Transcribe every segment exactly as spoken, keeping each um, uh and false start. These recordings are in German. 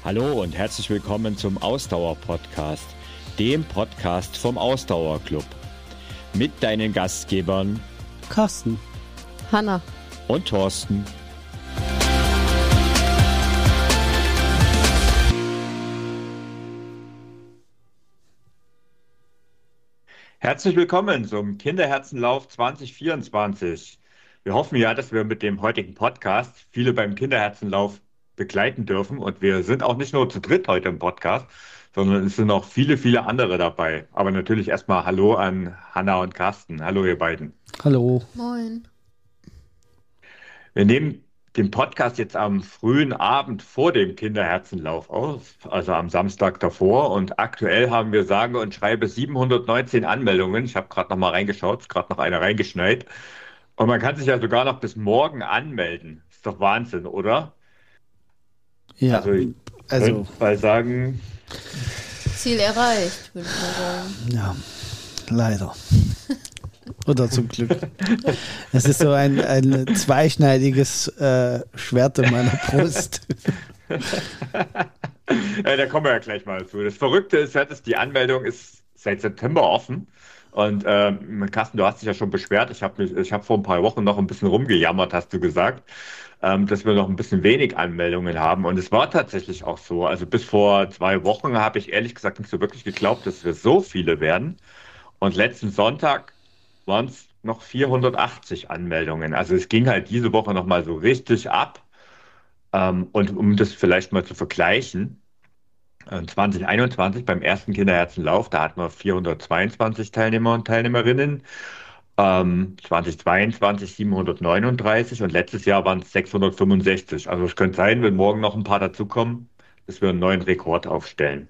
Hallo und herzlich willkommen zum Ausdauer-Podcast, dem Podcast vom Ausdauerclub. Mit deinen Gastgebern Carsten, Hanna und Thorsten. Herzlich willkommen zum Kinderherzenlauf zwanzig vierundzwanzig. Wir hoffen ja, dass wir mit dem heutigen Podcast viele beim Kinderherzenlauf begleiten dürfen. Und wir sind auch nicht nur zu dritt heute im Podcast, sondern es sind auch viele, viele andere dabei. Aber natürlich erstmal Hallo an Hanna und Carsten. Hallo ihr beiden. Hallo. Moin. Wir nehmen den Podcast jetzt am frühen Abend vor dem Kinderherzenlauf auf, also am Samstag davor. Und aktuell haben wir sage und schreibe siebenhundertneunzehn Anmeldungen. Ich habe gerade noch mal reingeschaut, ist gerade noch eine reingeschneit. Und man kann sich ja sogar noch bis morgen anmelden. Ist doch Wahnsinn, oder? Ja, also ich also könnte mal sagen, Ziel erreicht, würde ich mal sagen. ja, leider. Oder zum Glück. Es ist so ein, ein zweischneidiges äh, Schwert in meiner Brust. Ja, da kommen wir ja gleich mal zu. Das Verrückte ist, dass die Anmeldung ist seit September offen. Und ähm, Carsten, du hast dich ja schon beschwert. Ich habe ich hab vor ein paar Wochen noch ein bisschen rumgejammert, hast du gesagt, ähm, dass wir noch ein bisschen wenig Anmeldungen haben. Und es war tatsächlich auch so. Also bis vor zwei Wochen habe ich ehrlich gesagt nicht so wirklich geglaubt, dass wir so viele werden. Und letzten Sonntag waren es noch vierhundertachtzig Anmeldungen. Also es ging halt diese Woche noch mal so richtig ab. Ähm, und um das vielleicht mal zu vergleichen, zwanzig einundzwanzig beim ersten Kinderherzenlauf, da hatten wir vierhundertzweiundzwanzig Teilnehmer und Teilnehmerinnen, ähm, zwanzig zweiundzwanzig siebenhundertneununddreißig und letztes Jahr waren es sechshundertfünfundsechzig. Also es könnte sein, wenn morgen noch ein paar dazukommen, dass wir einen neuen Rekord aufstellen.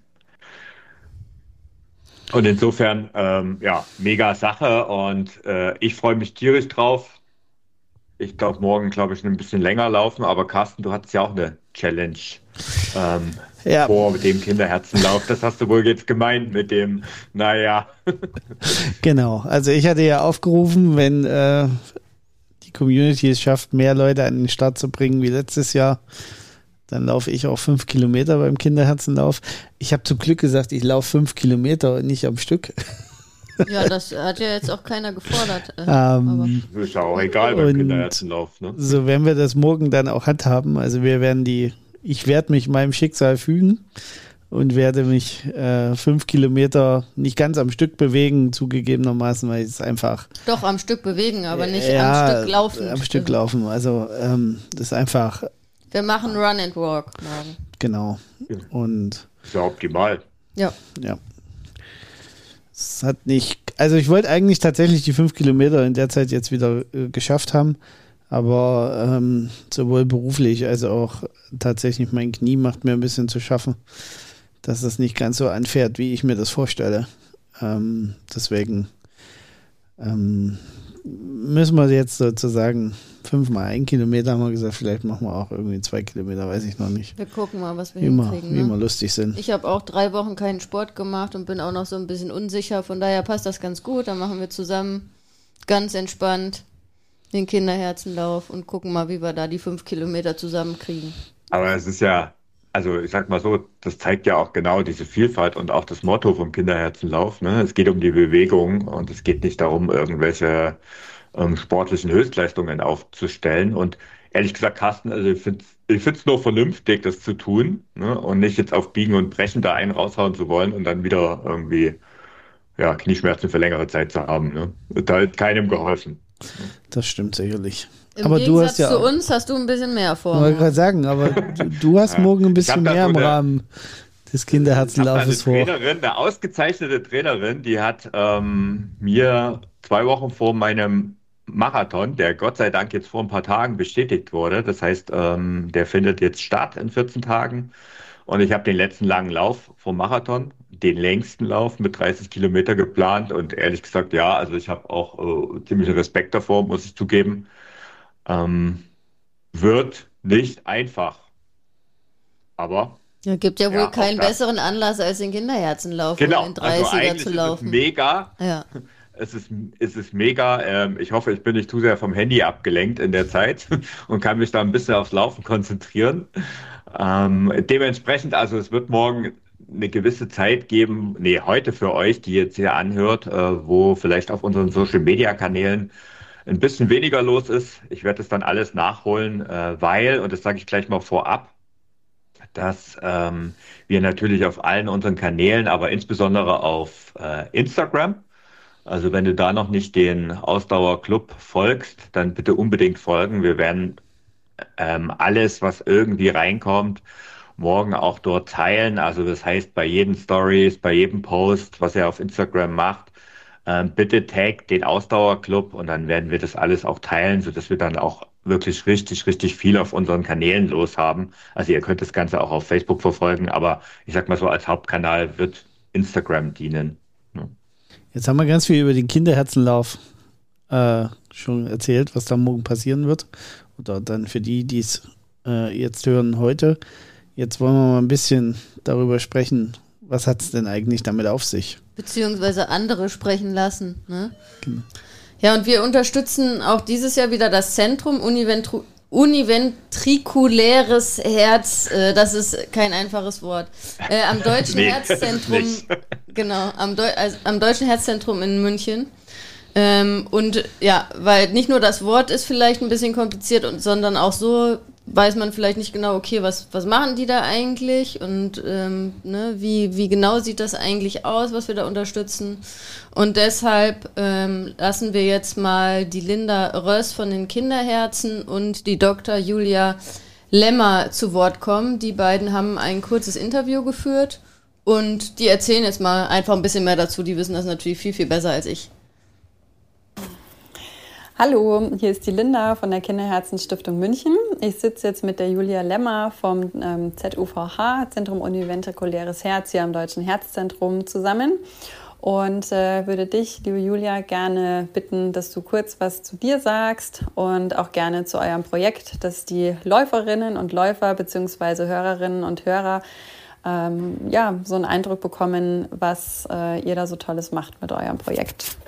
Und insofern, ähm, ja, mega Sache und äh, ich freue mich tierisch drauf. Ich glaube, morgen, glaube ich, ein bisschen länger laufen, aber Carsten, du hattest ja auch eine Challenge ähm, Ja. vor dem Kinderherzenlauf. Das hast du wohl jetzt gemeint mit dem, naja. Genau, also ich hatte ja aufgerufen, wenn äh, die Community es schafft, mehr Leute an den Start zu bringen wie letztes Jahr, dann laufe ich auch fünf Kilometer beim Kinderherzenlauf. Ich habe zum Glück gesagt, ich laufe fünf Kilometer und nicht am Stück. Ja, das hat ja jetzt auch keiner gefordert. Äh, Ähm, Ist ja auch egal beim Und Kinderherzenlauf, ne? So werden wir das morgen dann auch handhaben. Also wir werden die, ich werde mich meinem Schicksal fügen und werde mich äh, fünf Kilometer nicht ganz am Stück bewegen, zugegebenermaßen, weil es einfach Doch, am Stück bewegen, aber nicht ja, am Stück laufen. Am Stück laufen. Also ähm, das ist einfach, Wir machen Run and Walk morgen. genau. Und Ist ja optimal. Ja. ja. Es hat nicht, also ich wollte eigentlich tatsächlich die fünf Kilometer in der Zeit jetzt wieder äh, geschafft haben, aber ähm, sowohl beruflich als auch tatsächlich mein Knie macht mir ein bisschen zu schaffen, dass das nicht ganz so anfährt, wie ich mir das vorstelle. Ähm, deswegen ähm, müssen wir jetzt sozusagen fünfmal ein Kilometer, haben wir gesagt, vielleicht machen wir auch irgendwie zwei Kilometer, weiß ich noch nicht. Wir gucken mal, was wir Wie wir, hinkriegen. wie Ne? wir lustig sind. Ich habe auch drei Wochen keinen Sport gemacht und bin auch noch so ein bisschen unsicher. Von daher passt das ganz gut. Dann machen wir zusammen ganz entspannt den Kinderherzenlauf und gucken mal, wie wir da die fünf Kilometer zusammenkriegen. Aber es ist ja, also ich sag mal so, das zeigt ja auch genau diese Vielfalt und auch das Motto vom Kinderherzenlauf, ne? Es geht um die Bewegung und es geht nicht darum, irgendwelche ähm, sportlichen Höchstleistungen aufzustellen. Und ehrlich gesagt, Carsten, also ich finde ich finde es nur vernünftig, das zu tun, ne? Und nicht jetzt auf Biegen und Brechen da einen raushauen zu wollen und dann wieder irgendwie ja, Knieschmerzen für längere Zeit zu haben. Ne? Da ist keinem geholfen. Das stimmt sicherlich. Im aber Gegensatz du hast ja zu auch, uns hast du ein bisschen mehr ich vor. wollte gerade sagen, aber du, du hast Ja. morgen ein Ich hab bisschen da mehr so im eine- Rahmen des Ich habe Kinderherzenlaufes eine vor. Trainerin, eine ausgezeichnete Trainerin, die hat ähm, mir zwei Wochen vor meinem Marathon, der Gott sei Dank jetzt vor ein paar Tagen bestätigt wurde, das heißt, ähm, der findet jetzt statt in vierzehn Tagen und ich habe den letzten langen Lauf vom Marathon, den längsten Lauf mit dreißig Kilometer geplant und ehrlich gesagt, ja, also ich habe auch äh, ziemlichen Respekt davor, muss ich zugeben. Ähm, wird nicht einfach, aber Ja, gibt ja wohl Ja, auch keinen das. besseren Anlass, als den Kinderherzenlauf genau, in den also dreißiger eigentlich zu ist es laufen. mega. Ja. Es ist, es ist mega. Ähm, ich hoffe, ich bin nicht zu sehr vom Handy abgelenkt in der Zeit und kann mich da ein bisschen aufs Laufen konzentrieren. Ähm, dementsprechend, also es wird morgen eine gewisse Zeit geben, nee, heute für euch, die jetzt hier anhört, äh, wo vielleicht auf unseren Social-Media-Kanälen ein bisschen weniger los ist. Ich werde das dann alles nachholen, äh, weil, und das sage ich gleich mal vorab, dass ähm, wir natürlich auf allen unseren Kanälen, aber insbesondere auf äh, Instagram, also wenn du da noch nicht den Ausdauerclub folgst, dann bitte unbedingt folgen. Wir werden ähm, alles, was irgendwie reinkommt, morgen auch dort teilen. Also das heißt, bei jedem Stories, bei jedem Post, was er auf Instagram macht, ähm, bitte tag den Ausdauerclub und dann werden wir das alles auch teilen, sodass wir dann auch wirklich richtig, richtig viel auf unseren Kanälen los haben. Also ihr könnt das Ganze auch auf Facebook verfolgen, aber ich sag mal so, als Hauptkanal wird Instagram dienen. Ja. Jetzt haben wir ganz viel über den Kinderherzenlauf äh, schon erzählt, was da morgen passieren wird. Oder dann für die, die es äh, jetzt hören heute. Jetzt wollen wir mal ein bisschen darüber sprechen, was hat es denn eigentlich damit auf sich? Beziehungsweise andere sprechen lassen. Ne? Genau. Ja, und wir unterstützen auch dieses Jahr wieder das Zentrum Univentru- Univentrikuläres Herz. Äh, das ist kein einfaches Wort. Äh, am Deutschen Nee, Herzzentrum. nicht. Genau, am, Deu- also, am Deutschen Herzzentrum in München. Ähm, und ja, weil nicht nur das Wort ist vielleicht ein bisschen kompliziert, und, sondern auch so weiß man vielleicht nicht genau, okay, was, was machen die da eigentlich und ähm, ne, wie, wie genau sieht das eigentlich aus, was wir da unterstützen. Und deshalb ähm, lassen wir jetzt mal die Linda Röss von den Kinderherzen und die Doktor Julia Lemmer zu Wort kommen. Die beiden haben ein kurzes Interview geführt und die erzählen jetzt mal einfach ein bisschen mehr dazu. Die wissen das natürlich viel, viel besser als ich. Hallo, hier ist die Linda von der Kinderherzensstiftung München. Ich sitze jetzt mit der Julia Lemmer vom ähm, Z U V H, Zentrum Univentrikuläres Herz, hier am Deutschen Herzzentrum zusammen und äh, würde dich, liebe Julia, gerne bitten, dass du kurz was zu dir sagst und auch gerne zu eurem Projekt, dass die Läuferinnen und Läufer bzw. Hörerinnen und Hörer ähm, ja, so einen Eindruck bekommen, was äh, ihr da so Tolles macht mit eurem Projekt.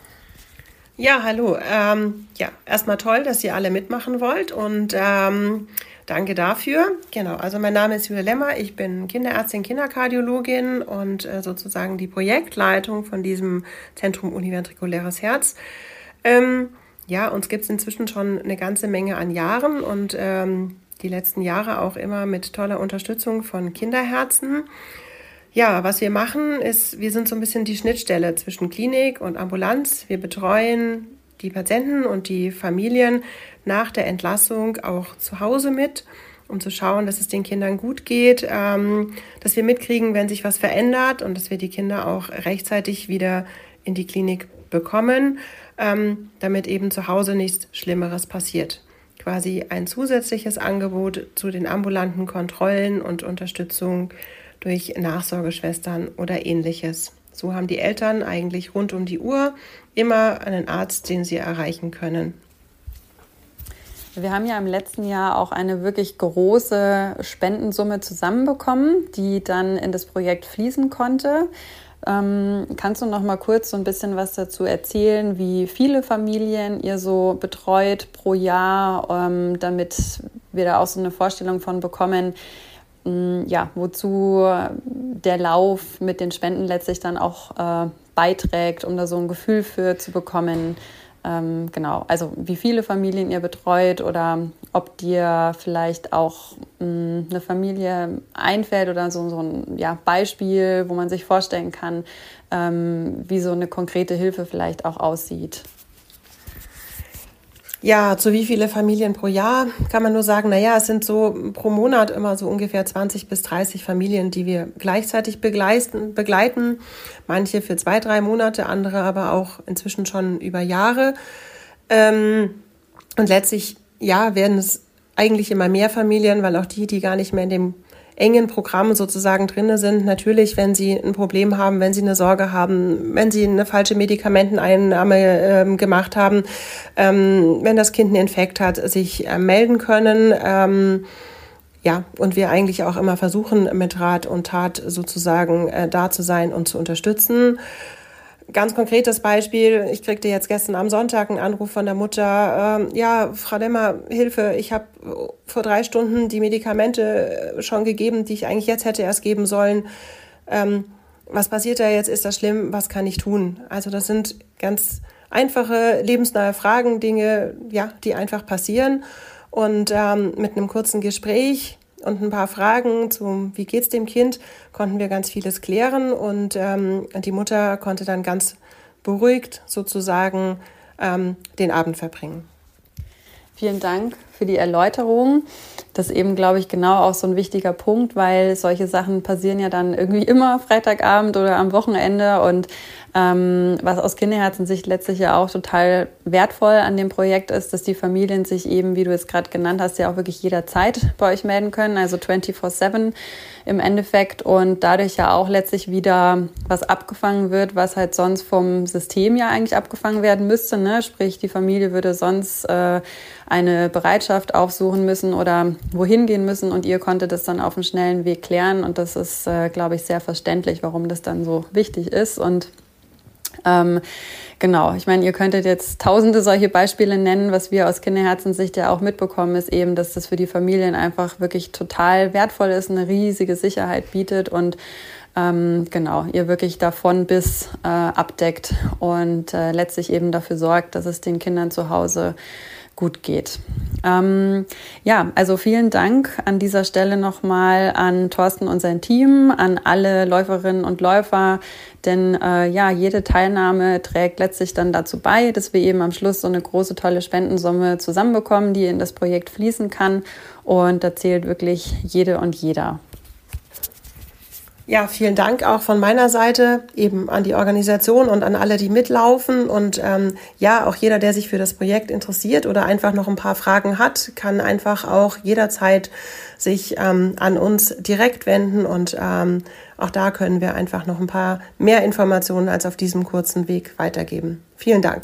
Ja, hallo. Ähm, ja, erstmal toll, dass ihr alle mitmachen wollt und ähm, danke dafür. Genau, also mein Name ist Julia Lemmer, ich bin Kinderärztin, Kinderkardiologin und äh, sozusagen die Projektleitung von diesem Zentrum Univentrikuläres Herz. Ähm, ja, uns gibt es inzwischen schon eine ganze Menge an Jahren und ähm, die letzten Jahre auch immer mit toller Unterstützung von Kinderherzen. Ja, was wir machen, ist, wir sind so ein bisschen die Schnittstelle zwischen Klinik und Ambulanz. Wir betreuen die Patienten und die Familien nach der Entlassung auch zu Hause mit, um zu schauen, dass es den Kindern gut geht, ähm, dass wir mitkriegen, wenn sich was verändert und dass wir die Kinder auch rechtzeitig wieder in die Klinik bekommen, ähm, damit eben zu Hause nichts Schlimmeres passiert. Quasi ein zusätzliches Angebot zu den ambulanten Kontrollen und Unterstützung durch Nachsorgeschwestern oder Ähnliches. So haben die Eltern eigentlich rund um die Uhr immer einen Arzt, den sie erreichen können. Wir haben ja im letzten Jahr auch eine wirklich große Spendensumme zusammenbekommen, die dann in das Projekt fließen konnte. Ähm, kannst du noch mal kurz so ein bisschen was dazu erzählen, wie viele Familien ihr so betreut pro Jahr, ähm, damit wir da auch so eine Vorstellung von bekommen, ja, wozu der Lauf mit den Spenden letztlich dann auch äh, beiträgt, um da so ein Gefühl für zu bekommen. Ähm, genau, also wie viele Familien ihr betreut oder ob dir vielleicht auch mh, eine Familie einfällt oder so, so ein ja, Beispiel, wo man sich vorstellen kann, ähm, wie so eine konkrete Hilfe vielleicht auch aussieht. Ja, zu wie viele Familien pro Jahr kann man nur sagen, naja, es sind so pro Monat immer so ungefähr zwanzig bis dreißig Familien, die wir gleichzeitig begleiten, begleiten. Manche für zwei, drei Monate, andere aber auch inzwischen schon über Jahre. Ähm, und letztlich, ja, werden es eigentlich immer mehr Familien, weil auch die, die gar nicht mehr in dem engen Programm sozusagen drin sind, natürlich, wenn sie ein Problem haben, wenn sie eine Sorge haben, wenn sie eine falsche Medikamenteneinnahme äh, gemacht haben, ähm, wenn das Kind einen Infekt hat, sich äh, melden können. Ähm, ja, und wir eigentlich auch immer versuchen, mit Rat und Tat sozusagen äh, da zu sein und zu unterstützen. ganz konkretes Beispiel, ich kriegte jetzt gestern am Sonntag einen Anruf von der Mutter, ähm, ja, Frau Lemmer, Hilfe, ich habe vor drei Stunden die Medikamente schon gegeben, die ich eigentlich jetzt hätte erst geben sollen. Ähm, was passiert da jetzt? Ist das schlimm? Was kann ich tun? Also das sind ganz einfache, lebensnahe Fragen, Dinge, ja, die einfach passieren. Und ähm, mit einem kurzen Gespräch und ein paar Fragen zum, wie geht's dem Kind, konnten wir ganz vieles klären. Und ähm, die Mutter konnte dann ganz beruhigt sozusagen ähm, den Abend verbringen. Vielen Dank für die Erläuterung. Das ist eben, glaube ich, genau auch so ein wichtiger Punkt, weil solche Sachen passieren ja dann irgendwie immer Freitagabend oder am Wochenende. Und ähm, was aus Kinderherzensicht letztlich ja auch total wertvoll an dem Projekt ist, dass die Familien sich eben, wie du es gerade genannt hast, ja auch wirklich jederzeit bei euch melden können, also vierundzwanzig sieben im Endeffekt, und dadurch ja auch letztlich wieder was abgefangen wird, was halt sonst vom System ja eigentlich abgefangen werden müsste, ne? Sprich, die Familie würde sonst äh, eine Bereitschaft aufsuchen müssen oder wohin gehen müssen, und ihr konntet das dann auf einem schnellen Weg klären, und das ist, äh, glaube ich, sehr verständlich, warum das dann so wichtig ist. Und ähm, genau, ich meine, ihr könntet jetzt tausende solche Beispiele nennen. Was wir aus Kinderherzensicht ja auch mitbekommen, ist eben, dass das für die Familien einfach wirklich total wertvoll ist, eine riesige Sicherheit bietet und ähm, genau, ihr wirklich davon bis äh, abdeckt und äh, letztlich eben dafür sorgt, dass es den Kindern zu Hause gut geht. Ähm, ja, also vielen Dank an dieser Stelle nochmal an Thorsten und sein Team, an alle Läuferinnen und Läufer, denn äh, ja, jede Teilnahme trägt letztlich dann dazu bei, dass wir eben am Schluss so eine große, tolle Spendensumme zusammenbekommen, die in das Projekt fließen kann, und da zählt wirklich jede und jeder. Ja, vielen Dank auch von meiner Seite eben an die Organisation und an alle, die mitlaufen. Und ähm, ja, auch jeder, der sich für das Projekt interessiert oder einfach noch ein paar Fragen hat, kann einfach auch jederzeit sich ähm, an uns direkt wenden. Und ähm, auch da können wir einfach noch ein paar mehr Informationen als auf diesem kurzen Weg weitergeben. Vielen Dank.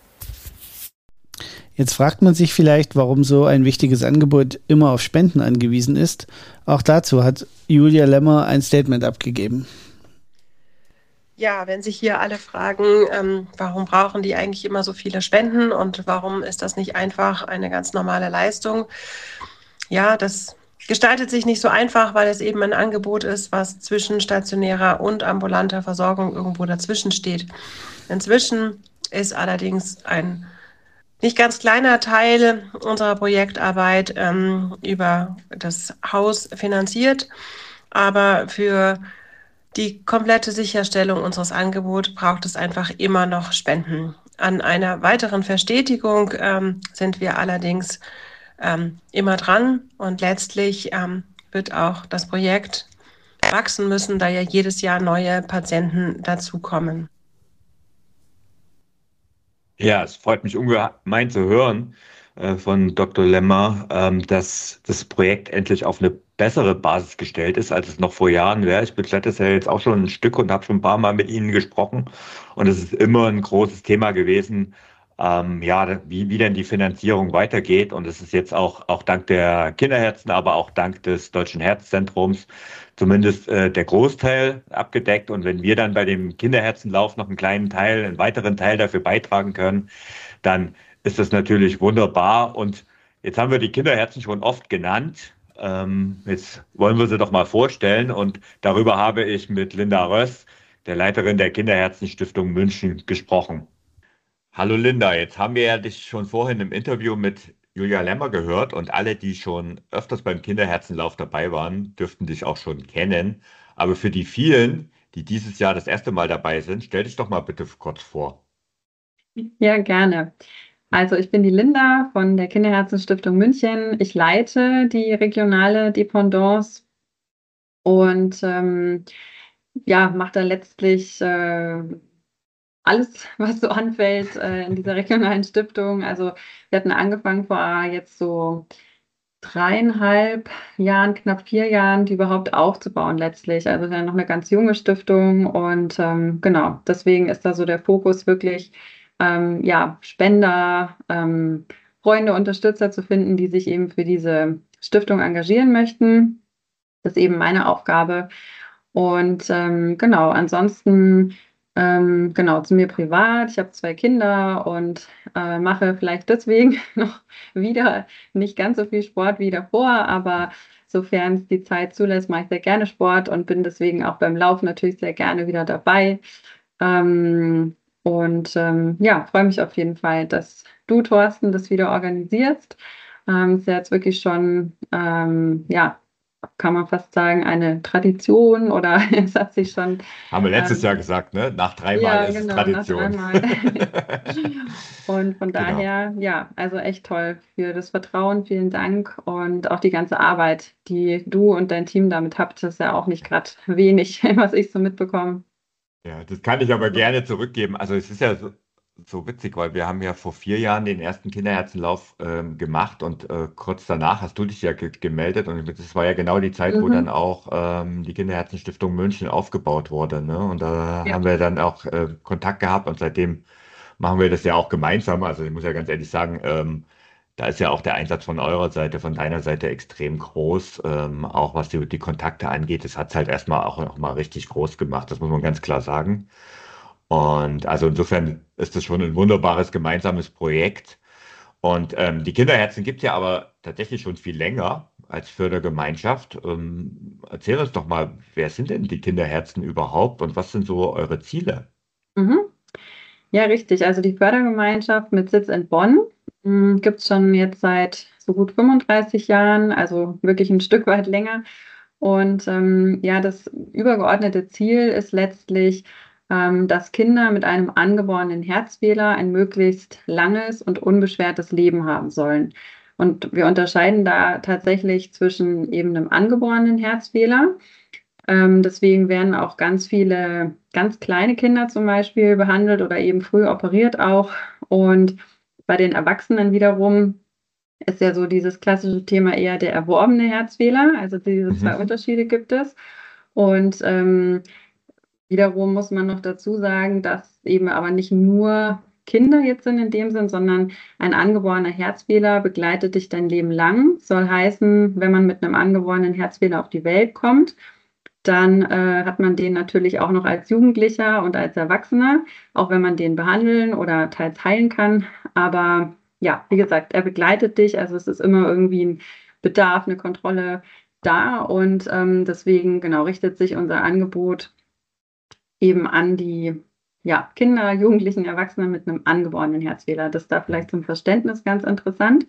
Jetzt fragt man sich vielleicht, warum so ein wichtiges Angebot immer auf Spenden angewiesen ist. Auch dazu hat Julia Lemmer ein Statement abgegeben. Ja, wenn sich hier alle fragen, ähm, warum brauchen die eigentlich immer so viele Spenden und warum ist das nicht einfach eine ganz normale Leistung? Ja, das gestaltet sich nicht so einfach, weil es eben ein Angebot ist, was zwischen stationärer und ambulanter Versorgung irgendwo dazwischen steht. Inzwischen ist allerdings ein nicht ganz kleiner Teil unserer Projektarbeit ähm, über das Haus finanziert, aber für die komplette Sicherstellung unseres Angebots braucht es einfach immer noch Spenden. An einer weiteren Verstetigung ähm, sind wir allerdings ähm, immer dran, und letztlich ähm, wird auch das Projekt wachsen müssen, da ja jedes Jahr neue Patienten dazukommen. Ja, es freut mich ungemein zu hören äh, von Doktor Lemmer, ähm, dass das Projekt endlich auf eine bessere Basis gestellt ist, als es noch vor Jahren wäre. Ich begleite es ja jetzt auch schon ein Stück und habe schon ein paar Mal mit Ihnen gesprochen. Und es ist immer ein großes Thema gewesen, ähm, ja, wie, wie denn die Finanzierung weitergeht. Und es ist jetzt auch, auch dank der Kinderherzen, aber auch dank des Deutschen Herzzentrums zumindest äh, der Großteil abgedeckt. Und wenn wir dann bei dem Kinderherzenlauf noch einen kleinen Teil, einen weiteren Teil dafür beitragen können, dann ist das natürlich wunderbar. Und jetzt haben wir die Kinderherzen schon oft genannt. Ähm, jetzt wollen wir sie doch mal vorstellen. Und darüber habe ich mit Linda Röss, der Leiterin der Kinderherzenstiftung München, gesprochen. Hallo Linda, jetzt haben wir ja dich schon vorhin im Interview mit Julia Lemmer gehört, und alle, die schon öfters beim Kinderherzenlauf dabei waren, dürften dich auch schon kennen. Aber für die vielen, die dieses Jahr das erste Mal dabei sind, stell dich doch mal bitte kurz vor. Ja, gerne. Also ich bin die Linda von der Kinderherzenstiftung München. Ich leite die regionale Dependance und ähm, ja, mache da letztlich äh, alles, was so anfällt äh, in dieser regionalen Stiftung. Also wir hatten angefangen vor jetzt so dreieinhalb Jahren, knapp vier Jahren, die überhaupt aufzubauen letztlich. Also wir sind noch eine ganz junge Stiftung, und ähm, genau, deswegen ist da so der Fokus wirklich, ähm, ja, Spender, ähm, Freunde, Unterstützer zu finden, die sich eben für diese Stiftung engagieren möchten. Das ist eben meine Aufgabe. Und ähm, genau, ansonsten Ähm, genau, zu mir privat. Ich habe zwei Kinder und äh, mache vielleicht deswegen noch wieder nicht ganz so viel Sport wie davor, aber sofern es die Zeit zulässt, mache ich sehr gerne Sport und bin deswegen auch beim Laufen natürlich sehr gerne wieder dabei. Ähm, und ähm, ja, freue mich auf jeden Fall, dass du, Thorsten, das wieder organisierst. Ähm, ist ja jetzt wirklich schon, ähm, ja, kann man fast sagen, eine Tradition oder es hat sich schon Haben wir letztes ähm, Jahr gesagt, ne? Nach dreimal ja, ist es genau, nach Tradition. dreimal. Und von Genau. daher, ja, also echt toll für das Vertrauen, vielen Dank und auch die ganze Arbeit, die du und dein Team damit habt, das ist ja auch nicht gerade wenig, was ich so mitbekomme. Ja, das kann ich aber gerne zurückgeben. Also es ist ja so, so witzig, weil wir haben ja vor vier Jahren den ersten Kinderherzenlauf ähm, gemacht und äh, kurz danach hast du dich ja ge gemeldet und das war ja genau die Zeit, wo dann Mhm. auch ähm, die Kinderherzenstiftung München aufgebaut wurde, ne? Und da Ja. haben wir dann auch äh, Kontakt gehabt und seitdem machen wir das ja auch gemeinsam. Also ich muss ja ganz ehrlich sagen, ähm, da ist ja auch der Einsatz von eurer Seite, von deiner Seite extrem groß, ähm, auch was die, die Kontakte angeht. Das hat es halt erstmal auch noch mal richtig groß gemacht, das muss man ganz klar sagen. Und also insofern ist das schon ein wunderbares gemeinsames Projekt. Und ähm, die Kinderherzen gibt es ja aber tatsächlich schon viel länger als Fördergemeinschaft. Ähm, erzähl uns doch mal, wer sind denn die Kinderherzen überhaupt und was sind so eure Ziele? Mhm. Ja, richtig. Also die Fördergemeinschaft mit Sitz in Bonn gibt es schon jetzt seit so gut fünfunddreißig Jahren, also wirklich ein Stück weit länger. Und ähm, ja, das übergeordnete Ziel ist letztlich, ähm, dass Kinder mit einem angeborenen Herzfehler ein möglichst langes und unbeschwertes Leben haben sollen. Und wir unterscheiden da tatsächlich zwischen eben einem angeborenen Herzfehler. Ähm, deswegen werden auch ganz viele ganz kleine Kinder zum Beispiel behandelt oder eben früh operiert auch. Und bei den Erwachsenen wiederum ist ja so dieses klassische Thema eher der erworbene Herzfehler. Also diese zwei Mhm. Unterschiede gibt es. Und ähm, wiederum muss man noch dazu sagen, dass eben aber nicht nur Kinder jetzt sind in dem Sinn, sondern ein angeborener Herzfehler begleitet dich dein Leben lang. Soll heißen, wenn man mit einem angeborenen Herzfehler auf die Welt kommt, dann äh, hat man den natürlich auch noch als Jugendlicher und als Erwachsener, auch wenn man den behandeln oder teils heilen kann. Aber ja, wie gesagt, er begleitet dich. Also es ist immer irgendwie ein Bedarf, eine Kontrolle da. Und ähm, deswegen genau richtet sich unser Angebot eben an die ja, Kinder, Jugendlichen, Erwachsene mit einem angeborenen Herzfehler. Das ist da vielleicht zum Verständnis ganz interessant.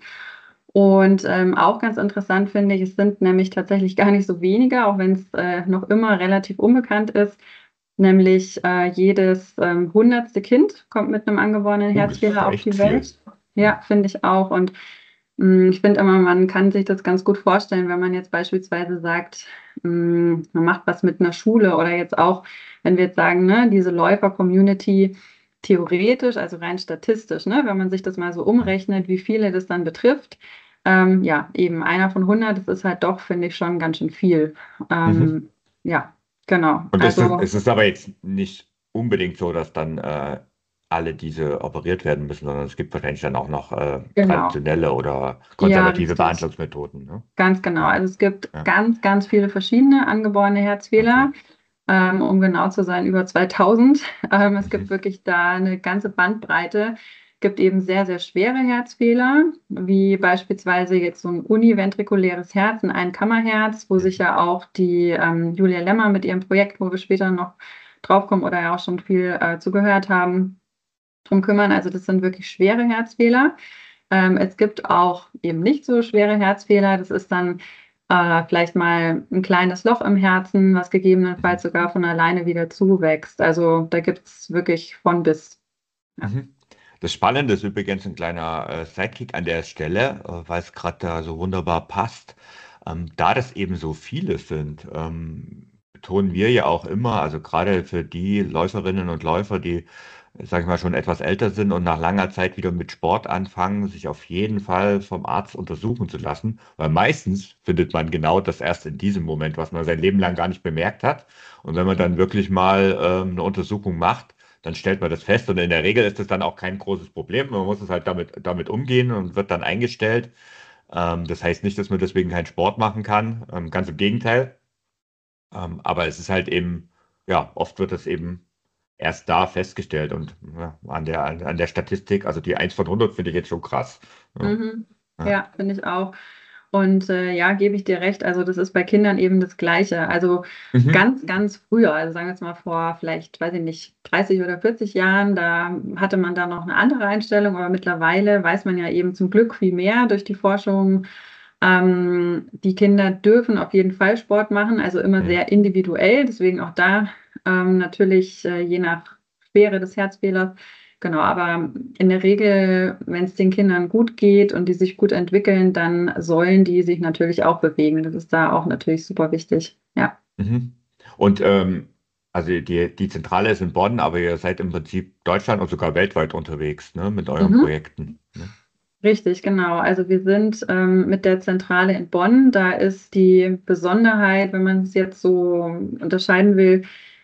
Und ähm, auch ganz interessant finde ich, es sind nämlich tatsächlich gar nicht so wenige, auch wenn es äh, noch immer relativ unbekannt ist. Nämlich äh, jedes ähm, hundertste Kind kommt mit einem angeborenen Oh, das ist Herzfehler auf echt die viel. Welt. Ja, finde ich auch. Und mh, ich finde immer, man kann sich das ganz gut vorstellen, wenn man jetzt beispielsweise sagt, mh, man macht was mit einer Schule oder jetzt auch, wenn wir jetzt sagen, ne, diese Läufer-Community theoretisch, also rein statistisch, ne, wenn man sich das mal so umrechnet, wie viele das dann betrifft, ähm, ja, eben einer von hundert, das ist halt doch, finde ich, schon ganz schön viel. Mhm. Ähm, ja, genau. Und es ist, Also, es ist aber jetzt nicht unbedingt so, dass dann äh, alle diese operiert werden müssen, sondern es gibt wahrscheinlich dann auch noch äh, genau. traditionelle oder Ja, konservative richtig. Behandlungsmethoden, ne? Ganz genau. Ja, Also es gibt ja, ganz, ganz viele verschiedene angeborene okay. Herzfehler. Ähm, um genau zu sein, über zweitausend. Ähm, es gibt Mhm. wirklich da eine ganze Bandbreite. Es gibt eben sehr, sehr schwere Herzfehler, wie beispielsweise jetzt so ein univentrikuläres Herz, ein Einkammerherz, wo sich Mhm. ja auch die ähm, Julia Lemmer mit ihrem Projekt, wo wir später noch draufkommen oder ja auch schon viel äh, zugehört haben, drum kümmern. Also das sind wirklich schwere Herzfehler. Ähm, es gibt auch eben nicht so schwere Herzfehler. Das ist dann äh, vielleicht mal ein kleines Loch im Herzen, was Mhm. gegebenenfalls sogar von alleine wieder zuwächst. Also da gibt es wirklich von bis. Ja. Mhm. Das Spannende ist übrigens ein kleiner äh, Sidekick an der Stelle, äh, weil es gerade da so wunderbar passt. Ähm, da das eben so viele sind, ähm, betonen wir ja auch immer, also gerade für die Läuferinnen und Läufer, die, sag ich mal, schon etwas älter sind und nach langer Zeit wieder mit Sport anfangen, sich auf jeden Fall vom Arzt untersuchen zu lassen, weil meistens findet man genau das erst in diesem Moment, was man sein Leben lang gar nicht bemerkt hat. Und wenn man dann wirklich mal ähm, eine Untersuchung macht, dann stellt man das fest und in der Regel ist das dann auch kein großes Problem. Man muss es halt damit, damit umgehen und wird dann eingestellt. Ähm, das heißt nicht, dass man deswegen keinen Sport machen kann. Ähm, ganz im Gegenteil. Ähm, aber es ist halt eben, ja, oft wird das eben erst da festgestellt und ja, an der, an der Statistik, also die eins von hundert finde ich jetzt schon krass. Ja, Mhm. ja. Ja, finde ich auch. Und äh, ja, gebe ich dir recht. Also das ist bei Kindern eben das Gleiche. Also Mhm. ganz, ganz früher, also sagen wir jetzt mal vor vielleicht, weiß ich nicht, dreißig oder vierzig Jahren, da hatte man da noch eine andere Einstellung, aber mittlerweile weiß man ja eben zum Glück viel mehr durch die Forschung. Ähm, die Kinder dürfen auf jeden Fall Sport machen, also immer Mhm. sehr individuell. Deswegen auch da ähm, natürlich äh, je nach Schwere des Herzfehlers. Genau, aber in der Regel, wenn es den Kindern gut geht und die sich gut entwickeln, dann sollen die sich natürlich auch bewegen. Das ist da auch natürlich super wichtig. Ja, Mhm. Und ähm, also die, die Zentrale ist in Bonn, aber ihr seid im Prinzip Deutschland und sogar weltweit unterwegs, ne, mit euren mhm. Projekten. Ne? Richtig, genau. Also wir sind ähm, mit der Zentrale in Bonn. Da ist die Besonderheit, wenn man es jetzt so unterscheiden will,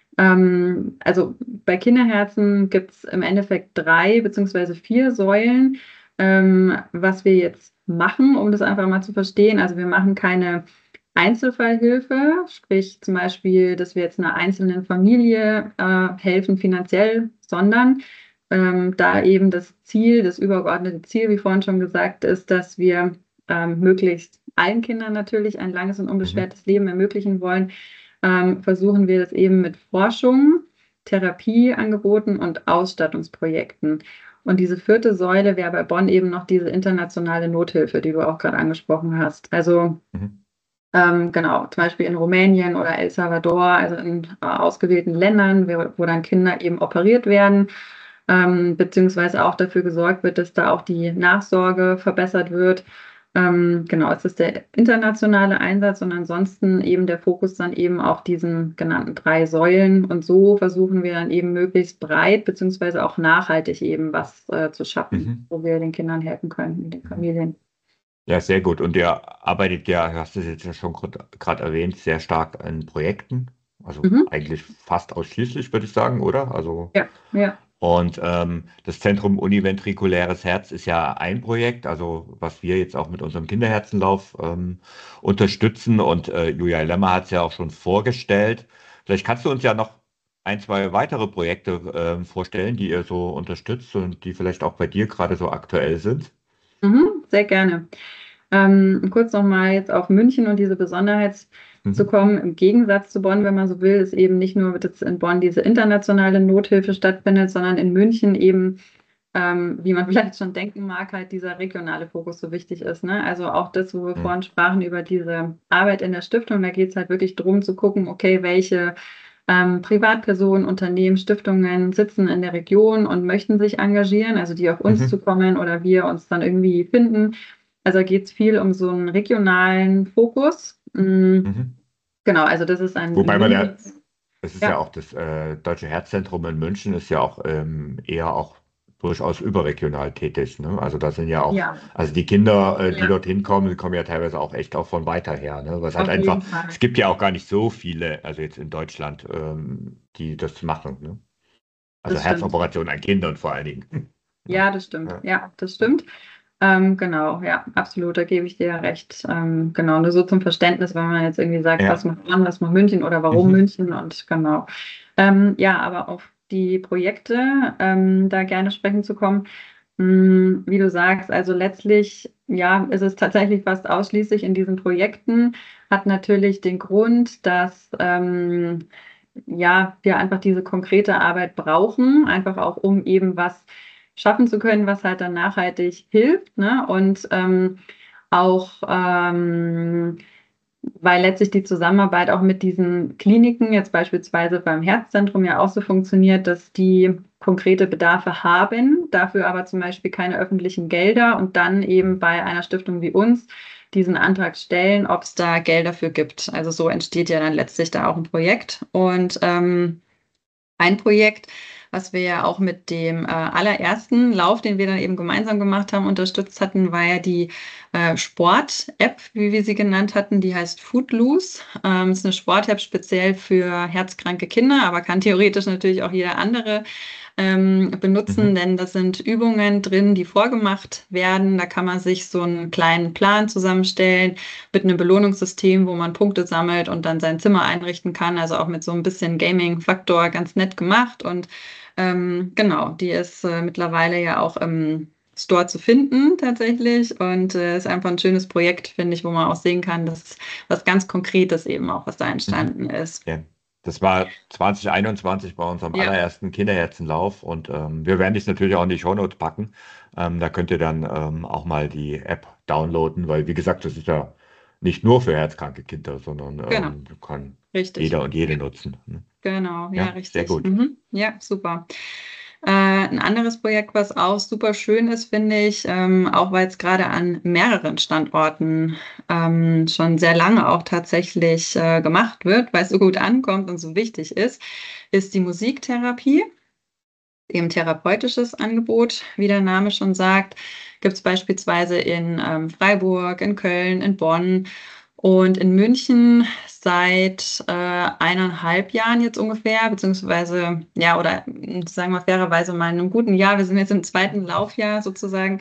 ähm, also bei Kinderherzen gibt es im Endeffekt drei beziehungsweise vier Säulen, ähm, was wir jetzt machen, um das einfach mal zu verstehen. Also wir machen keine Einzelfallhilfe, sprich zum Beispiel, dass wir jetzt einer einzelnen Familie äh, helfen finanziell, sondern ähm, da eben das Ziel, das übergeordnete Ziel, wie vorhin schon gesagt, ist, dass wir ähm, möglichst allen Kindern natürlich ein langes und Mhm. unbeschwertes Leben ermöglichen wollen, ähm, versuchen wir das eben mit Forschung, Therapieangeboten und Ausstattungsprojekten. Und diese vierte Säule wäre bei Bonn eben noch diese internationale Nothilfe, die du auch gerade angesprochen hast. Also Mhm. ähm, genau, zum Beispiel in Rumänien oder El Salvador, also in äh, ausgewählten Ländern, wo, wo dann Kinder eben operiert werden, ähm, beziehungsweise auch dafür gesorgt wird, dass da auch die Nachsorge verbessert wird. Ähm, genau, es ist der internationale Einsatz und ansonsten eben der Fokus dann eben auf diesen genannten drei Säulen. Und so versuchen wir dann eben möglichst breit beziehungsweise auch nachhaltig eben was äh, zu schaffen, Mhm. wo wir den Kindern helfen können, den Mhm. Familien. Ja, sehr gut. Und ihr arbeitet ja, du hast es jetzt ja schon gerade erwähnt, sehr stark an Projekten. Also Mhm. eigentlich fast ausschließlich, würde ich sagen, oder? Also Ja, ja. und ähm, das Zentrum Univentrikuläres Herz ist ja ein Projekt, also was wir jetzt auch mit unserem Kinderherzenlauf ähm, unterstützen. Und äh, Julia Lemmer hat es ja auch schon vorgestellt. Vielleicht kannst du uns ja noch ein, zwei weitere Projekte ähm, vorstellen, die ihr so unterstützt und die vielleicht auch bei dir gerade so aktuell sind. Mhm, sehr gerne. Ähm, kurz nochmal jetzt auf München und diese Besonderheit zu Mhm. kommen. Im Gegensatz zu Bonn, wenn man so will, ist eben nicht nur, dass in Bonn diese internationale Nothilfe stattfindet, sondern in München eben, ähm, wie man vielleicht schon denken mag, halt dieser regionale Fokus so wichtig ist. Ne? Also auch das, wo wir Mhm. vorhin sprachen über diese Arbeit in der Stiftung, da geht es halt wirklich darum zu gucken, okay, welche ähm, Privatpersonen, Unternehmen, Stiftungen sitzen in der Region und möchten sich engagieren, also die auf uns Mhm. zukommen oder wir uns dann irgendwie finden. Also geht es viel um so einen regionalen Fokus. Mm, Mhm. Genau, also das ist ein in Wobei man ja, München. es ist ja Ja, auch das äh, Deutsche Herzzentrum in München ist ja auch ähm, eher auch durchaus überregional tätig. Ne? Also da sind ja auch, ja, also die Kinder, äh, die ja, dorthin kommen, die kommen ja teilweise auch echt auch von weiter her. Ne? Was halt auf einfach, jeden Fall. es gibt ja auch gar nicht so viele, also jetzt in Deutschland, ähm, die das machen. Ne? Also Das stimmt. Herzoperationen an Kindern vor allen Dingen. Ja. Ja, das stimmt. Ja. Ja, das stimmt. Ähm, genau, ja, absolut, da gebe ich dir ja recht. Ähm, genau, nur so zum Verständnis, wenn man jetzt irgendwie sagt, was Ja. macht Bonn, was macht München oder warum Mhm. München und genau. Ähm, ja, aber auf die Projekte ähm, da gerne sprechen zu kommen. Hm, wie du sagst, also letztlich, ja, ist es tatsächlich fast ausschließlich in diesen Projekten, hat natürlich den Grund, dass ähm, ja, wir einfach diese konkrete Arbeit brauchen, einfach auch um eben was schaffen zu können, was halt dann nachhaltig hilft, ne? Und ähm, auch ähm, weil letztlich die Zusammenarbeit auch mit diesen Kliniken, jetzt beispielsweise beim Herzzentrum ja auch so funktioniert, dass die konkrete Bedarfe haben, dafür aber zum Beispiel keine öffentlichen Gelder und dann eben bei einer Stiftung wie uns diesen Antrag stellen, ob es da Gelder für gibt. Also so entsteht ja dann letztlich da auch ein Projekt. Und ähm, ein Projekt, was wir ja auch mit dem äh, allerersten Lauf, den wir dann eben gemeinsam gemacht haben, unterstützt hatten, war ja die äh, Sport-App, wie wir sie genannt hatten. Die heißt Footloose. Ähm, ist eine Sport-App speziell für herzkranke Kinder, aber kann theoretisch natürlich auch jeder andere ähm, benutzen, Mhm. denn das sind Übungen drin, die vorgemacht werden. Da kann man sich so einen kleinen Plan zusammenstellen mit einem Belohnungssystem, wo man Punkte sammelt und dann sein Zimmer einrichten kann. Also auch mit so ein bisschen Gaming-Faktor ganz nett gemacht. Und ähm, genau, die ist äh, mittlerweile ja auch im Store zu finden tatsächlich und äh, ist einfach ein schönes Projekt, finde ich, wo man auch sehen kann, dass was ganz Konkretes eben auch, was da Mhm. entstanden ist. Ja. Das war zwanzig einundzwanzig bei unserem Ja, allerersten Kinderherzenlauf und ähm, wir werden dich natürlich auch in die Shownotes packen. Ähm, da könnt ihr dann ähm, auch mal die App downloaden, weil wie gesagt, das ist ja nicht nur für herzkranke Kinder, sondern genau, ähm, kann richtig. jeder und jede nutzen. Ne? Genau, ja, Ja, sehr richtig. gut. Mhm. Ja, super. Äh, ein anderes Projekt, was auch super schön ist, finde ich, ähm, auch weil es gerade an mehreren Standorten ähm, schon sehr lange auch tatsächlich äh, gemacht wird, weil es so gut ankommt und so wichtig ist, ist die Musiktherapie. Eben therapeutisches Angebot, wie der Name schon sagt, gibt es beispielsweise in ähm, Freiburg, in Köln, in Bonn und in München seit äh, eineinhalb Jahren jetzt ungefähr, beziehungsweise, ja, oder mh, sagen wir fairerweise mal in einem guten Jahr. Wir sind jetzt im zweiten Laufjahr sozusagen.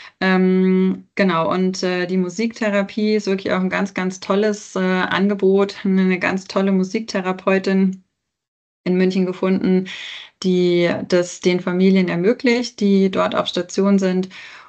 Ähm, genau, und äh, die Musiktherapie ist wirklich auch ein ganz, ganz tolles äh, Angebot. Eine ganz tolle Musiktherapeutin in München gefunden, die das den Familien ermöglicht, die dort auf Station sind.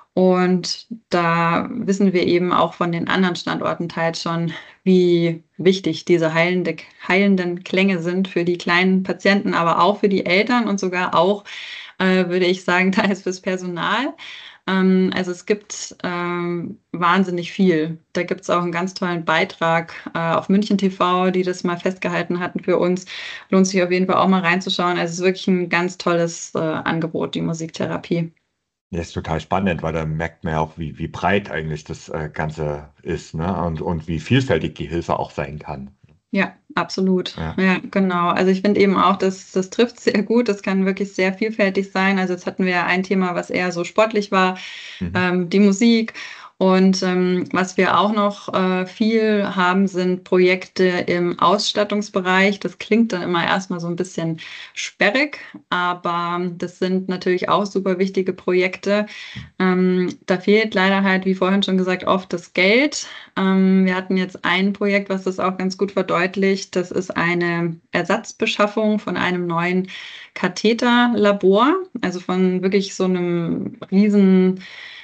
Und da wissen wir eben auch von den anderen Standorten teils schon, wie wichtig diese heilende, heilenden Klänge sind für die kleinen Patienten, aber auch für die Eltern und sogar auch, äh, würde ich sagen, teils fürs Personal. Ähm, also es gibt ähm, wahnsinnig viel. Da gibt es auch einen ganz tollen Beitrag äh, auf München T V, die das mal festgehalten hatten für uns. Lohnt sich auf jeden Fall auch mal reinzuschauen. Also es ist wirklich ein ganz tolles äh, Angebot, die Musiktherapie. Ja, ist total spannend, weil da merkt man ja auch, wie, wie breit eigentlich das äh, Ganze ist, ne? Und, und wie vielfältig die Hilfe auch sein kann. Ja, absolut. Ja. Ja, genau. Also ich finde eben auch, dass das trifft sehr gut. Das kann wirklich sehr vielfältig sein. Also jetzt hatten wir ja ein Thema, was eher so sportlich war, Mhm. ähm, die Musik. Und ähm, was wir auch noch äh, viel haben, sind Projekte im Ausstattungsbereich. Das klingt dann immer erstmal so ein bisschen sperrig, aber das sind natürlich auch super wichtige Projekte. Ähm, da fehlt leider halt, wie vorhin schon gesagt, oft das Geld. Ähm, wir hatten jetzt ein Projekt, was das auch ganz gut verdeutlicht. Das ist eine Ersatzbeschaffung von einem neuen Katheterlabor, also von wirklich so einem riesen,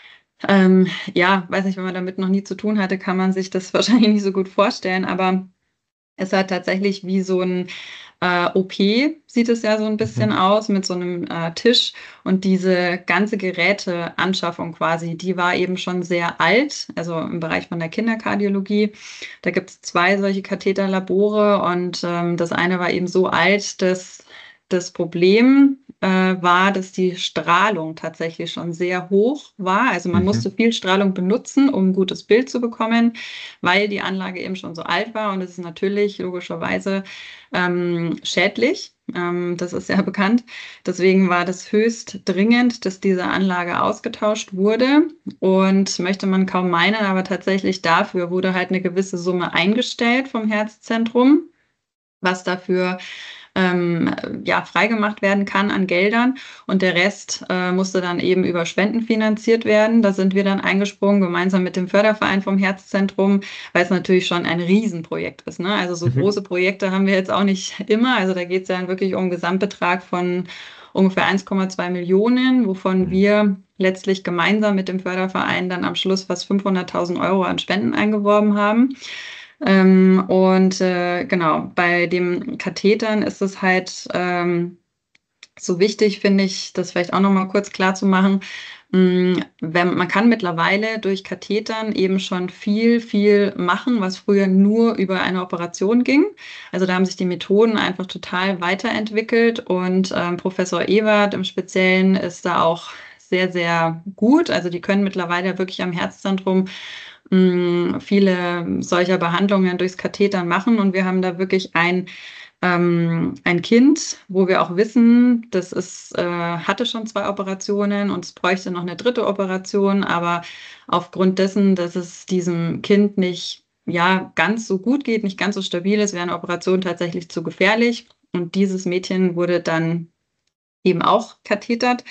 ähm, ja, weiß nicht, wenn man damit noch nie zu tun hatte, kann man sich das wahrscheinlich nicht so gut vorstellen, aber es hat tatsächlich wie so ein äh, O P, sieht es ja so ein bisschen Mhm. aus, mit so einem äh, Tisch. Und diese ganze Geräteanschaffung quasi, die war eben schon sehr alt, also im Bereich von der Kinderkardiologie. Da gibt es zwei solche Katheterlabore und ähm, das eine war eben so alt, dass das Problem äh, war, dass die Strahlung tatsächlich schon sehr hoch war. Also man musste Mhm. viel Strahlung benutzen, um ein gutes Bild zu bekommen, weil die Anlage eben schon so alt war und es ist natürlich logischerweise ähm, schädlich. Ähm, das ist ja bekannt. Deswegen war das höchst dringend, dass diese Anlage ausgetauscht wurde und möchte man kaum meinen, aber tatsächlich dafür wurde halt eine gewisse Summe eingestellt vom Herzzentrum, was dafür ähm, ja, freigemacht werden kann an Geldern. Und der Rest äh, musste dann eben über Spenden finanziert werden. Da sind wir dann eingesprungen, gemeinsam mit dem Förderverein vom Herzzentrum, weil es natürlich schon ein Riesenprojekt ist. Ne? Also so Mhm. große Projekte haben wir jetzt auch nicht immer. Also da geht es ja dann wirklich um einen Gesamtbetrag von ungefähr eins Komma zwei Millionen, wovon Mhm. wir letztlich gemeinsam mit dem Förderverein dann am Schluss fast fünfhunderttausend Euro an Spenden eingeworben haben. Ähm, und äh, genau, bei den Kathetern ist es halt ähm, so wichtig, finde ich, das vielleicht auch nochmal kurz klar zu machen. Mh, wenn, man kann mittlerweile durch Kathetern eben schon viel, viel machen, was früher nur über eine Operation ging. Also da haben sich die Methoden einfach total weiterentwickelt und ähm, Professor Ewert im Speziellen ist da auch sehr, sehr gut. Also die können mittlerweile wirklich am Herzzentrum mh, viele solcher Behandlungen durchs Katheter machen und wir haben da wirklich ein ähm, ein Kind, wo wir auch wissen, das ist, äh, hatte schon zwei Operationen und es bräuchte noch eine dritte Operation, aber aufgrund dessen, dass es diesem Kind nicht ja, ganz so gut geht, nicht ganz so stabil ist, wäre eine Operation tatsächlich zu gefährlich. Und dieses Mädchen wurde dann eben auch kathetert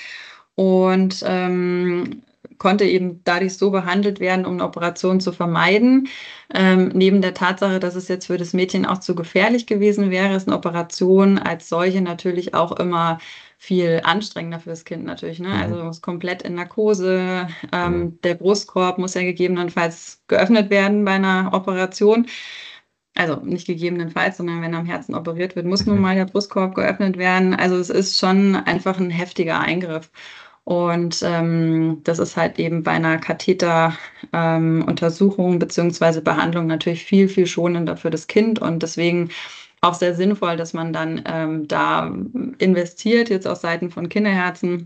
und ähm, konnte eben dadurch so behandelt werden, um eine Operation zu vermeiden. Ähm, neben der Tatsache, dass es jetzt für das Mädchen auch zu gefährlich gewesen wäre, ist eine Operation als solche natürlich auch immer viel anstrengender für das Kind natürlich. Ne? Also Mhm. es ist komplett in Narkose. Mhm. Ähm, der Brustkorb muss ja gegebenenfalls geöffnet werden bei einer Operation. Also nicht gegebenenfalls, sondern wenn am Herzen operiert wird, muss nun mal der Brustkorb geöffnet werden. Also es ist schon einfach ein heftiger Eingriff. Und ähm, das ist halt eben bei einer Katheteruntersuchung ähm, beziehungsweise Behandlung natürlich viel, viel schonender für das Kind und deswegen auch sehr sinnvoll, dass man dann ähm, da investiert, jetzt auf Seiten von Kinderherzen,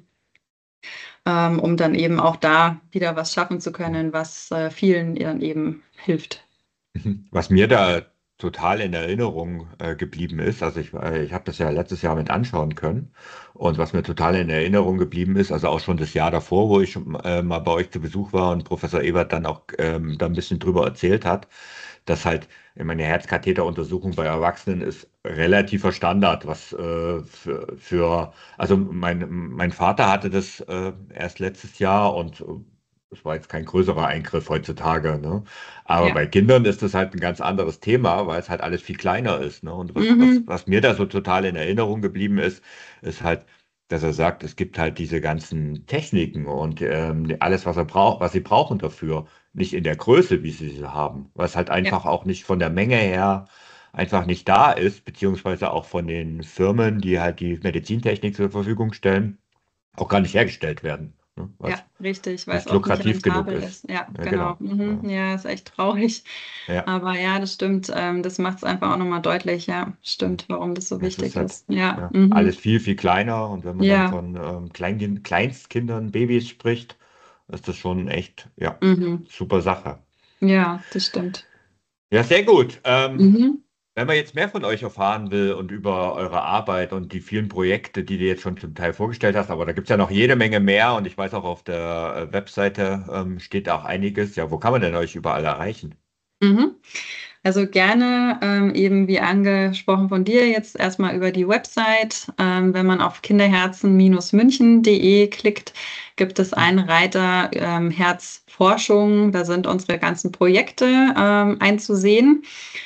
ähm, um dann eben auch da wieder was schaffen zu können, was äh, vielen dann eben hilft. Was mir da total in Erinnerung äh, geblieben ist, also ich, äh, ich habe das ja letztes Jahr mit anschauen können und was mir total in Erinnerung geblieben ist, also auch schon das Jahr davor, wo ich schon, äh, mal bei euch zu Besuch war und Professor Ebert dann auch ähm, da ein bisschen drüber erzählt hat, dass halt ich meine Herzkatheteruntersuchung bei Erwachsenen ist relativer Standard, was äh, für, für also mein, mein Vater hatte das äh, erst letztes Jahr und äh, das war jetzt kein größerer Eingriff heutzutage, ne? Aber Ja. bei Kindern ist das halt ein ganz anderes Thema, weil es halt alles viel kleiner ist, ne? Und was, was, Mhm. was mir da so total in Erinnerung geblieben ist, ist halt, dass er sagt, es gibt halt diese ganzen Techniken und ähm, alles, was er braucht, was sie brauchen dafür, nicht in der Größe, wie sie sie haben, weil es halt Ja. einfach auch nicht von der Menge her einfach nicht da ist, beziehungsweise auch von den Firmen, die halt die Medizintechnik zur Verfügung stellen, auch gar nicht hergestellt werden, ne? Weil Ja, es richtig, weil es nicht auch nicht lukrativ genug rentabel ist. ist. Ja, Ja, genau. genau. Mhm. Ja. Ja, ist echt traurig. Ja. Aber ja, das stimmt. Ähm, das macht es einfach auch nochmal deutlich. Ja, Ja. stimmt, warum das so Es ist wichtig halt ist. Ja, ja, alles mhm. viel, viel kleiner. Und wenn man dann Ja, von ähm, Kleingin- Kleinstkindern, Babys spricht, ist das schon echt, ja, mhm. super Sache. Ja, das stimmt. Ja, sehr gut. Ähm, Mhm. wenn man jetzt mehr von euch erfahren will und über eure Arbeit und die vielen Projekte, die du jetzt schon zum Teil vorgestellt hast, aber da gibt es ja noch jede Menge mehr und ich weiß auch auf der äh, Webseite ähm, steht auch einiges. Ja, wo kann man denn euch überall erreichen? Mhm. Also gerne ähm, eben wie angesprochen von dir jetzt erstmal über die Website. Ähm, wenn man auf kinderherzen-münchen punkt de klickt, gibt es einen Reiter ähm, Herzforschung. Da sind unsere ganzen Projekte ähm, einzusehen.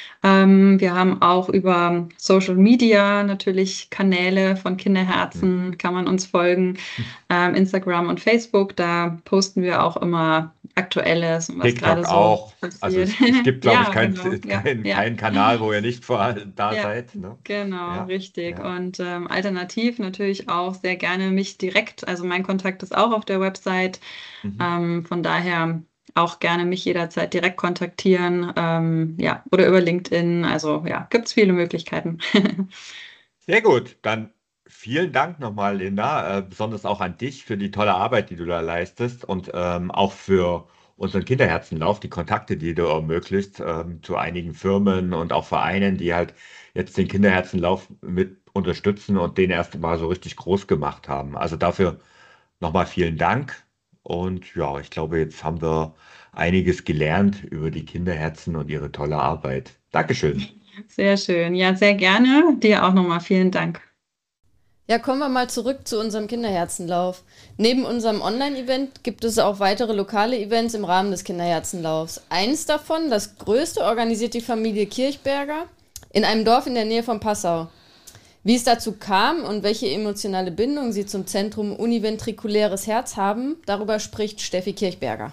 Ähm, wir haben auch über Social Media natürlich Kanäle von Hm. Kinderherzen, kann man uns folgen. Ähm, Instagram und Facebook, da posten wir auch immer Aktuelles und was gerade TikTok so auch. Also passiert. es, es gibt, glaube ich, Ja, keinen genau. Ja, kein, ja. kein Kanal, wo ihr nicht vor, da Ja, seid. Ne? genau, Ja, richtig. ja. Und ähm, alternativ natürlich auch sehr gerne mich direkt. Also mein Kontakt ist auch auf der Website. Mhm. Ähm, von daher auch gerne mich jederzeit direkt kontaktieren. Ähm, ja, oder über LinkedIn. Also ja, gibt es viele Möglichkeiten. Sehr gut. Dann vielen Dank nochmal, Linda, äh, besonders auch an dich für die tolle Arbeit, die du da leistest und ähm, auch für unseren Kinderherzenlauf, die Kontakte, die du ermöglicht ähm, zu einigen Firmen und auch Vereinen, die halt jetzt den Kinderherzenlauf mit unterstützen und den erst mal so richtig groß gemacht haben. Also dafür nochmal vielen Dank. Und ja, ich glaube, jetzt haben wir einiges gelernt über die Kinderherzen und ihre tolle Arbeit. Dankeschön. Sehr schön. Ja, sehr gerne. Dir auch nochmal vielen Dank. Ja, kommen wir mal zurück zu unserem Kinderherzenlauf. Neben unserem Online-Event gibt es auch weitere lokale Events im Rahmen des Kinderherzenlaufs. Eins davon, das größte, organisiert die Familie Kirchberger in einem Dorf in der Nähe von Passau. Wie es dazu kam und welche emotionale Bindung sie zum Zentrum Univentrikuläres Herz haben, darüber spricht Steffi Kirchberger.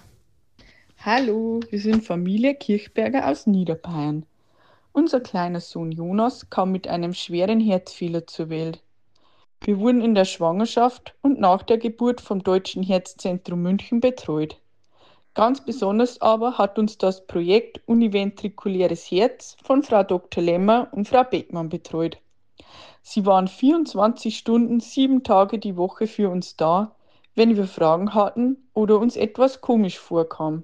Hallo, wir sind Familie Kirchberger aus Niederbayern. Unser kleiner Sohn Jonas kam mit einem schweren Herzfehler zur Welt. Wir wurden in der Schwangerschaft und nach der Geburt vom Deutschen Herzzentrum München betreut. Ganz besonders aber hat uns das Projekt Univentrikuläres Herz von Frau Doktor Lemmer und Frau Beckmann betreut. Sie waren vierundzwanzig Stunden, sieben Tage die Woche für uns da, wenn wir Fragen hatten oder uns etwas komisch vorkam.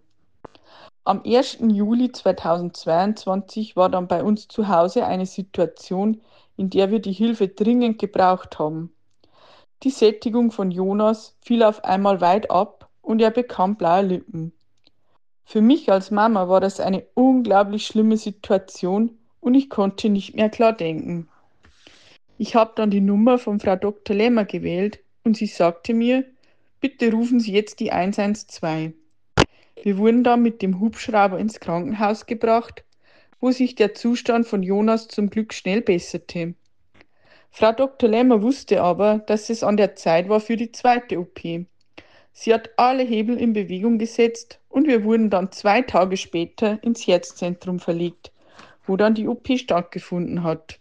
Am ersten Juli zweitausendzweiundzwanzig war dann bei uns zu Hause eine Situation, in der wir die Hilfe dringend gebraucht haben. Die Sättigung von Jonas fiel auf einmal weit ab und er bekam blaue Lippen. Für mich als Mama war das eine unglaublich schlimme Situation und ich konnte nicht mehr klar denken. Ich habe dann die Nummer von Frau Doktor Lämmer gewählt und sie sagte mir, bitte rufen Sie jetzt die eins eins zwei. Wir wurden dann mit dem Hubschrauber ins Krankenhaus gebracht, wo sich der Zustand von Jonas zum Glück schnell besserte. Frau Doktor Lämmer wusste aber, dass es an der Zeit war für die zweite O P. Sie hat alle Hebel in Bewegung gesetzt und wir wurden dann zwei Tage später ins Herzzentrum verlegt, wo dann die O P stattgefunden hat.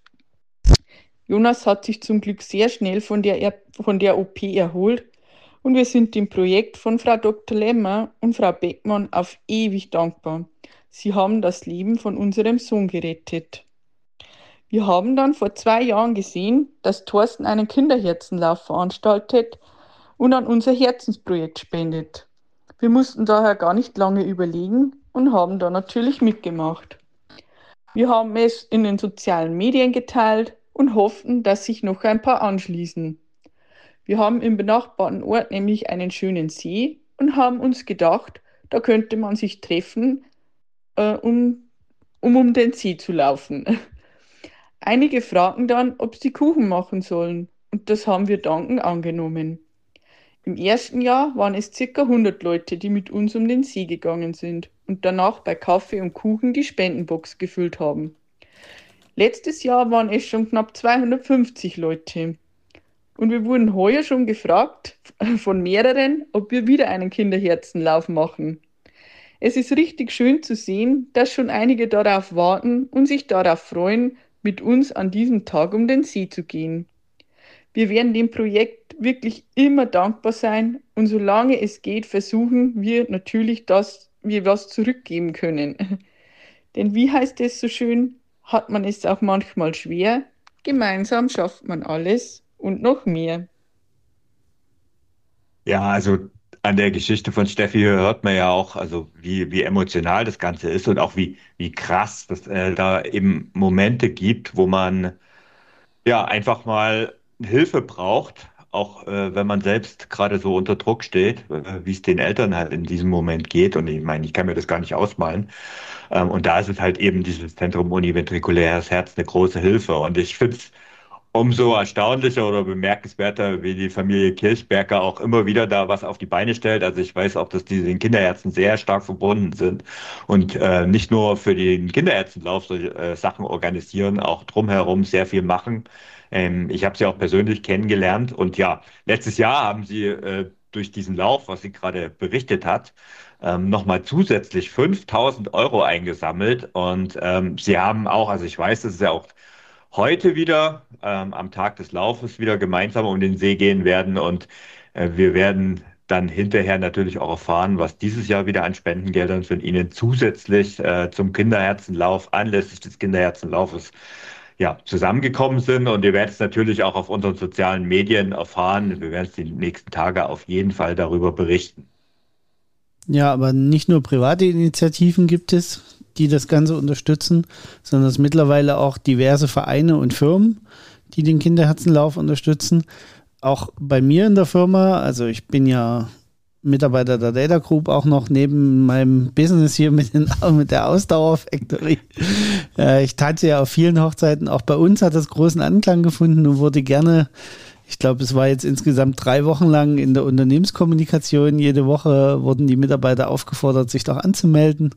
Jonas hat sich zum Glück sehr schnell von der, er von der O P erholt und wir sind dem Projekt von Frau Doktor Lämmer und Frau Beckmann auf ewig dankbar. Sie haben das Leben von unserem Sohn gerettet. Wir haben dann vor zwei Jahren gesehen, dass Thorsten einen Kinderherzenlauf veranstaltet und an unser Herzensprojekt spendet. Wir mussten daher gar nicht lange überlegen und haben da natürlich mitgemacht. Wir haben es in den sozialen Medien geteilt und hofften, dass sich noch ein paar anschließen. Wir haben im benachbarten Ort nämlich einen schönen See und haben uns gedacht, da könnte man sich treffen, äh, um, um um den See zu laufen. Einige fragten dann, ob sie Kuchen machen sollen, und das haben wir dankend angenommen. Im ersten Jahr waren es ca. hundert Leute, die mit uns um den See gegangen sind und danach bei Kaffee und Kuchen die Spendenbox gefüllt haben. Letztes Jahr waren es schon knapp zweihundertfünfzig Leute. Und wir wurden heuer schon gefragt von mehreren, ob wir wieder einen Kinderherzenlauf machen. Es ist richtig schön zu sehen, dass schon einige darauf warten und sich darauf freuen, mit uns an diesem Tag um den See zu gehen. Wir werden dem Projekt wirklich immer dankbar sein und solange es geht, versuchen wir natürlich, dass wir was zurückgeben können. Denn wie heißt es so schön, hat man es auch manchmal schwer, gemeinsam schafft man alles und noch mehr. Ja, also an der Geschichte von Steffi hört man ja auch, also wie, wie emotional das Ganze ist und auch wie, wie krass, dass äh, da eben Momente gibt, wo man ja einfach mal Hilfe braucht, auch äh, wenn man selbst gerade so unter Druck steht, äh, wie es den Eltern halt in diesem Moment geht. Und ich meine, ich kann mir das gar nicht ausmalen. Ähm, und da ist es halt eben dieses Zentrum Univentrikuläres Herz eine große Hilfe. Und ich finde es umso erstaunlicher oder bemerkenswerter, wie die Familie Kirchberger auch immer wieder da was auf die Beine stellt. Also ich weiß auch, dass die den Kinderherzen sehr stark verbunden sind und äh, nicht nur für den Kinderherzenlauf so, äh, Sachen organisieren, auch drumherum sehr viel machen. Ähm, ich habe sie auch persönlich kennengelernt und ja, letztes Jahr haben sie äh, durch diesen Lauf, was sie gerade berichtet hat, ähm, nochmal zusätzlich fünftausend Euro eingesammelt und ähm, sie haben auch, also ich weiß, das ist ja auch heute wieder ähm, am Tag des Laufes wieder gemeinsam um den See gehen werden und äh, wir werden dann hinterher natürlich auch erfahren, was dieses Jahr wieder an Spendengeldern von Ihnen zusätzlich äh, zum Kinderherzenlauf anlässlich des Kinderherzenlaufes ja, zusammengekommen sind. Und ihr werdet es natürlich auch auf unseren sozialen Medien erfahren. Wir werden es die nächsten Tage auf jeden Fall darüber berichten. Ja, aber nicht nur private Initiativen gibt es, die das Ganze unterstützen, sondern es mittlerweile auch diverse Vereine und Firmen, die den Kinderherzenlauf unterstützen. Auch bei mir in der Firma, also ich bin ja Mitarbeiter der Data Group, auch noch neben meinem Business hier mit, den, mit der Ausdauer Factory. Äh, ich tanze ja auf vielen Hochzeiten. Auch bei uns hat das großen Anklang gefunden und wurde gerne, ich glaube, es war jetzt insgesamt drei Wochen lang in der Unternehmenskommunikation. Jede Woche wurden die Mitarbeiter aufgefordert, sich doch anzumelden.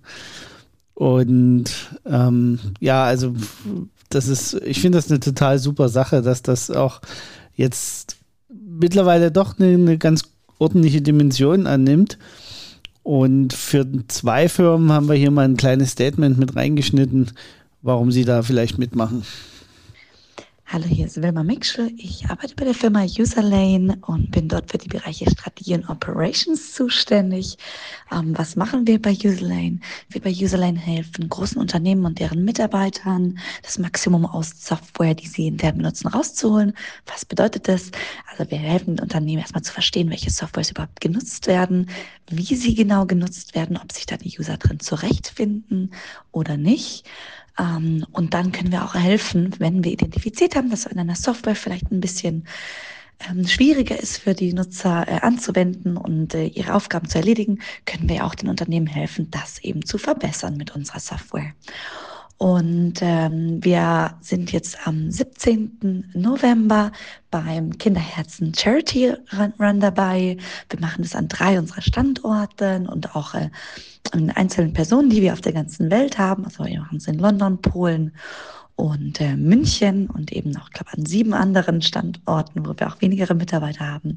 Und ähm, ja, also das ist, ich finde das eine total super Sache, dass das auch jetzt mittlerweile doch eine, eine ganz ordentliche Dimension annimmt. Und für zwei Firmen haben wir hier mal ein kleines Statement mit reingeschnitten, warum sie da vielleicht mitmachen. Hallo, hier ist Wilma Mikschel. Ich arbeite bei der Firma Userlane und bin dort für die Bereiche Strategie und Operations zuständig. Ähm, was machen wir bei Userlane? Wir bei Userlane helfen großen Unternehmen und deren Mitarbeitern, das Maximum aus Software, die sie intern benutzen, rauszuholen. Was bedeutet das? Also wir helfen den Unternehmen erstmal zu verstehen, welche Softwares überhaupt genutzt werden, wie sie genau genutzt werden, ob sich da die User drin zurechtfinden oder nicht. Um, und dann können wir auch helfen, wenn wir identifiziert haben, dass in einer Software vielleicht ein bisschen ähm, schwieriger ist für die Nutzer äh, anzuwenden und äh, ihre Aufgaben zu erledigen, können wir auch den Unternehmen helfen, das eben zu verbessern mit unserer Software. Und ähm, wir sind jetzt am siebzehnten November beim Kinderherzen Charity Run, Run dabei. Wir machen das an drei unserer Standorten und auch äh, an einzelnen Personen, die wir auf der ganzen Welt haben. Also wir machen es in London, Polen und äh, München und eben auch, glaube ich, an sieben anderen Standorten, wo wir auch weniger Mitarbeiter haben.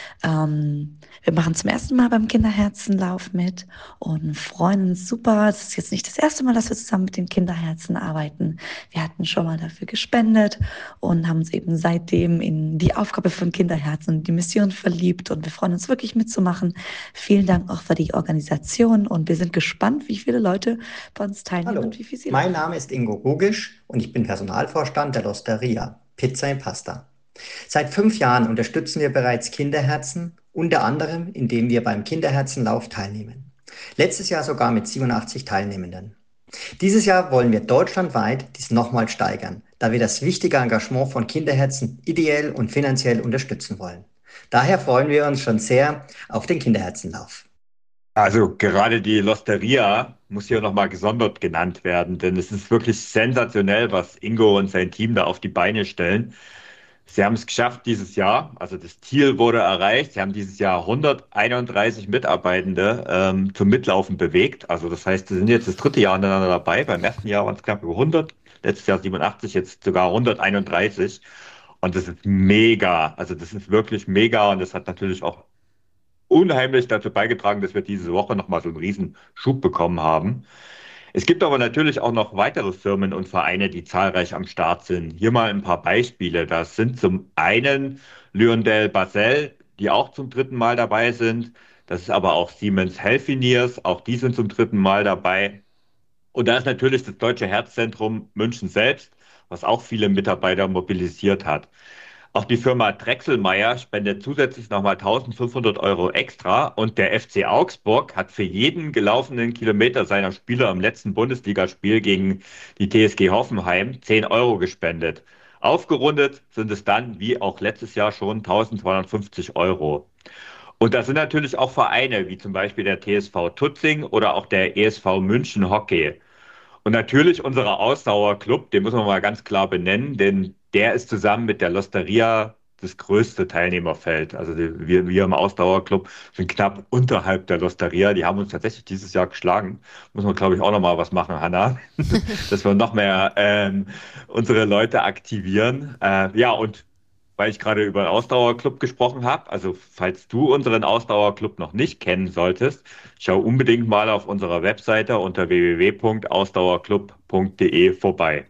Ähm, wir machen zum ersten Mal beim Kinderherzenlauf mit und freuen uns super. Es ist jetzt nicht das erste Mal, dass wir zusammen mit den Kinderherzen arbeiten. Wir hatten schon mal dafür gespendet und haben uns eben seitdem in die Aufgabe von Kinderherzen und die Mission verliebt und wir freuen uns wirklich mitzumachen. Vielen Dank auch für die Organisation und wir sind gespannt, wie viele Leute bei uns teilnehmen Hallo, und wie viel sie mein Name ist Ingo Gogisch und ich bin Personalvorstand der L'Osteria, Pizza in Pasta. Seit fünf Jahren unterstützen wir bereits Kinderherzen, unter anderem, indem wir beim Kinderherzenlauf teilnehmen. Letztes Jahr sogar mit siebenundachtzig Teilnehmenden. Dieses Jahr wollen wir deutschlandweit dies nochmal steigern, da wir das wichtige Engagement von Kinderherzen ideell und finanziell unterstützen wollen. Daher freuen wir uns schon sehr auf den Kinderherzenlauf. Also gerade die L'Osteria muss hier nochmal gesondert genannt werden, denn es ist wirklich sensationell, was Ingo und sein Team da auf die Beine stellen. Sie haben es geschafft dieses Jahr, also das Ziel wurde erreicht. Sie haben dieses Jahr hunderteinunddreißig Mitarbeitende ähm, zum Mitlaufen bewegt. Also das heißt, sie sind jetzt das dritte Jahr hintereinander dabei. Beim ersten Jahr waren es knapp über hundert, letztes Jahr siebenundachtzig, jetzt sogar hunderteinunddreißig. Und das ist mega, also das ist wirklich mega und das hat natürlich auch unheimlich dazu beigetragen, dass wir diese Woche nochmal so einen riesen Schub bekommen haben. Es gibt aber natürlich auch noch weitere Firmen und Vereine, die zahlreich am Start sind. Hier mal ein paar Beispiele. Das sind zum einen Lyondell-Basell, die auch zum dritten Mal dabei sind. Das ist aber auch Siemens Healthineers, auch die sind zum dritten Mal dabei. Und da ist natürlich das Deutsche Herzzentrum München selbst, was auch viele Mitarbeiter mobilisiert hat. Auch die Firma Drechselmeier spendet zusätzlich nochmal eintausendfünfhundert Euro extra und der F C Augsburg hat für jeden gelaufenen Kilometer seiner Spieler im letzten Bundesligaspiel gegen die T S G Hoffenheim zehn Euro gespendet. Aufgerundet sind es dann, wie auch letztes Jahr schon, eintausendzweihundertfünfzig Euro. Und da sind natürlich auch Vereine, wie zum Beispiel der T S V Tutzing oder auch der E S V München Hockey. Und natürlich unser Ausdauerclub, den muss man mal ganz klar benennen, denn der ist zusammen mit der L'Osteria das größte Teilnehmerfeld. Also die, wir, wir im Ausdauerclub sind knapp unterhalb der L'Osteria. Die haben uns tatsächlich dieses Jahr geschlagen. Muss man, glaube ich, auch noch mal was machen, Hanna, dass wir noch mehr ähm, unsere Leute aktivieren. Äh, ja, und weil ich gerade über den Ausdauerclub gesprochen habe, also falls du unseren Ausdauerclub noch nicht kennen solltest, schau unbedingt mal auf unserer Webseite unter w w w punkt ausdauerclub punkt d e vorbei.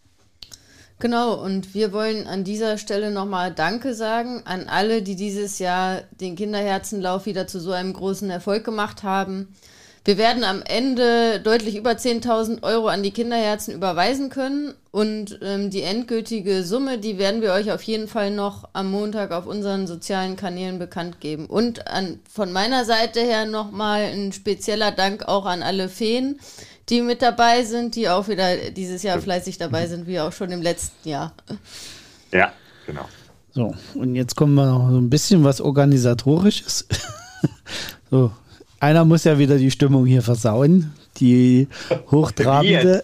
Genau, und wir wollen an dieser Stelle nochmal Danke sagen an alle, die dieses Jahr den Kinderherzenlauf wieder zu so einem großen Erfolg gemacht haben. Wir werden am Ende deutlich über zehntausend Euro an die Kinderherzen überweisen können und ähm, die endgültige Summe, die werden wir euch auf jeden Fall noch am Montag auf unseren sozialen Kanälen bekannt geben. Und an, von meiner Seite her nochmal ein spezieller Dank auch an alle Feen, die mit dabei sind, die auch wieder dieses Jahr fleißig dabei sind, wie auch schon im letzten Jahr. Ja, genau. So, und jetzt kommen wir noch so ein bisschen was Organisatorisches. So. Einer muss ja wieder die Stimmung hier versauen, die hochtrabende.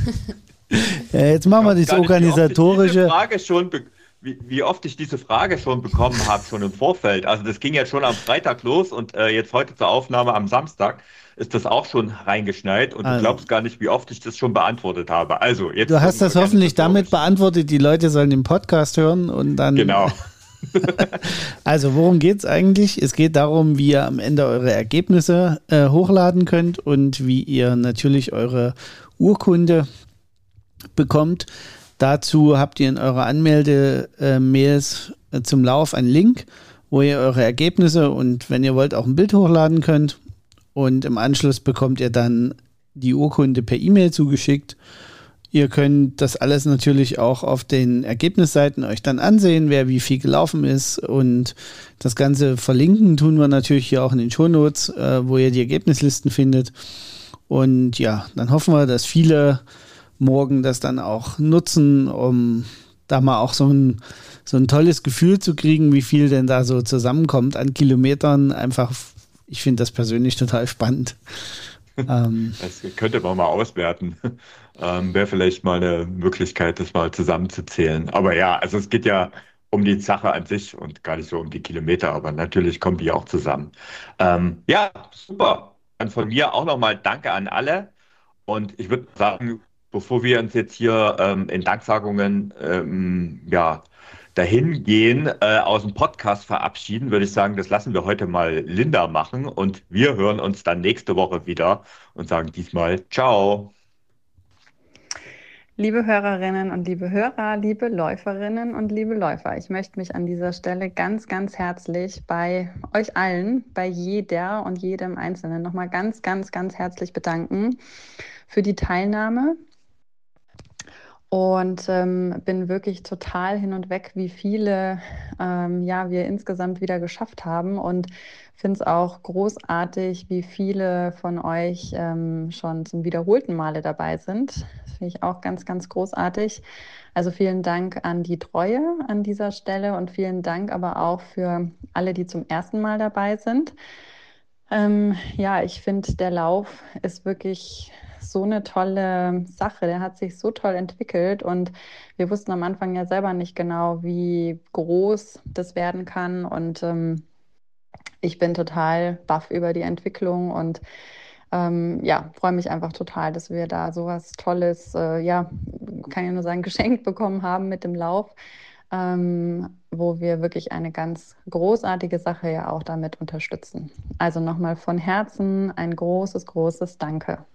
Ja, jetzt machen wir das Organisatorische. Wie, wie oft ich diese Frage schon bekommen habe, schon im Vorfeld. Also das ging ja schon am Freitag los und äh, jetzt heute zur Aufnahme am Samstag ist das auch schon reingeschneit und also, du glaubst gar nicht, wie oft ich das schon beantwortet habe. Also jetzt. Du hast das hoffentlich damit beantwortet, die Leute sollen den Podcast hören und dann. Genau. Also, worum geht es eigentlich? Es geht darum, wie ihr am Ende eure Ergebnisse äh, hochladen könnt und wie ihr natürlich eure Urkunde bekommt. Dazu habt ihr in eurer Anmelde-Mails äh, zum Lauf einen Link, wo ihr eure Ergebnisse und wenn ihr wollt auch ein Bild hochladen könnt. Und im Anschluss bekommt ihr dann die Urkunde per E-Mail zugeschickt. Ihr könnt das alles natürlich auch auf den Ergebnisseiten euch dann ansehen, wer wie viel gelaufen ist. Und das Ganze verlinken tun wir natürlich hier auch in den Shownotes, äh, wo ihr die Ergebnislisten findet. Und ja, dann hoffen wir, dass viele morgen das dann auch nutzen, um da mal auch so ein, so ein tolles Gefühl zu kriegen, wie viel denn da so zusammenkommt an Kilometern. Einfach, ich finde das persönlich total spannend. Ähm, Das könnte man mal auswerten. Ähm, wäre vielleicht mal eine Möglichkeit, das mal zusammenzuzählen. Aber ja, also es geht ja um die Sache an sich und gar nicht so um die Kilometer, aber natürlich kommen die auch zusammen. Ähm, ja, super. Dann von mir auch nochmal Danke an alle. Und ich würde sagen, bevor wir uns jetzt hier ähm, in Danksagungen ähm, ja, dahin gehen, äh, aus dem Podcast verabschieden, würde ich sagen, das lassen wir heute mal Linda machen und wir hören uns dann nächste Woche wieder und sagen diesmal Ciao. Liebe Hörerinnen und liebe Hörer, liebe Läuferinnen und liebe Läufer, ich möchte mich an dieser Stelle ganz, ganz herzlich bei euch allen, bei jeder und jedem Einzelnen nochmal ganz, ganz, ganz herzlich bedanken für die Teilnahme. Und ähm, bin wirklich total hin und weg, wie viele ähm, ja, wir insgesamt wieder geschafft haben. Und finde es auch großartig, wie viele von euch ähm, schon zum wiederholten Male dabei sind. Das finde ich auch ganz, ganz großartig. Also vielen Dank an die Treue an dieser Stelle und vielen Dank aber auch für alle, die zum ersten Mal dabei sind. Ähm, ja, ich finde, der Lauf ist wirklich so eine tolle Sache. Der hat sich so toll entwickelt und wir wussten am Anfang ja selber nicht genau, wie groß das werden kann. Und ähm, ich bin total baff über die Entwicklung und ähm, ja, freue mich einfach total, dass wir da sowas Tolles, äh, ja, kann ja nur sagen, geschenkt bekommen haben mit dem Lauf, ähm, wo wir wirklich eine ganz großartige Sache ja auch damit unterstützen. Also nochmal von Herzen ein großes, großes Danke.